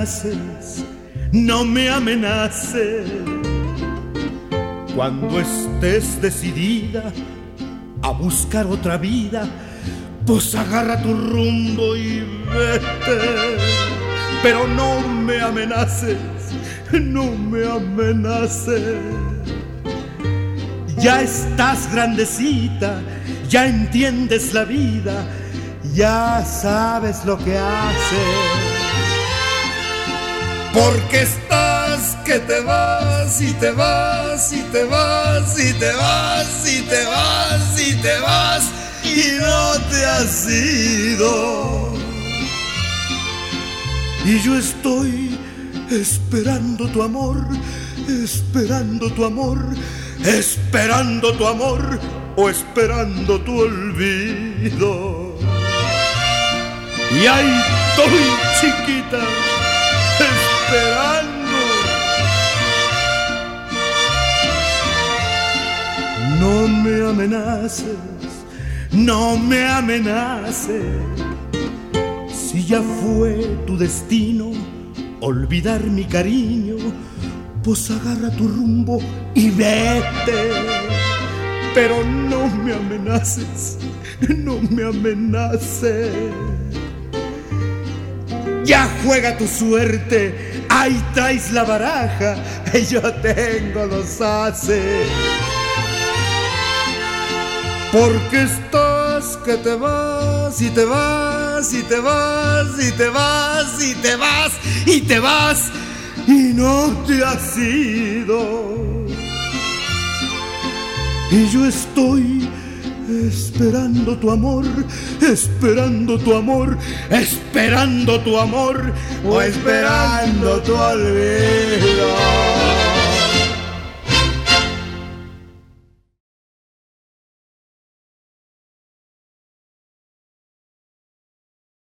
amenaces, no me amenaces. Cuando estés decidida a buscar otra vida, pues agarra tu rumbo y vete. Pero no me amenaces, no me amenaces. Ya estás grandecita, ya entiendes la vida, ya sabes lo que haces. Porque estás que te vas y te vas y te vas y te vas y te vas y te vas y no te has ido. Y yo estoy esperando tu amor, esperando tu amor, esperando tu amor o esperando tu olvido. Y ahí estoy, chiquita, esperando. No me amenaces, no me amenaces. Si ya fue tu destino olvidar mi cariño, pues agarra tu rumbo y vete. Pero no me amenaces, no me amenaces. Ya juega tu suerte, ahí traes la baraja, yo tengo los ases. Porque estás que te vas y te vas y te vas y te vas y te vas y te vas y no te has ido. Y yo estoy esperando tu amor, esperando tu amor, esperando tu amor o esperando tu olvido.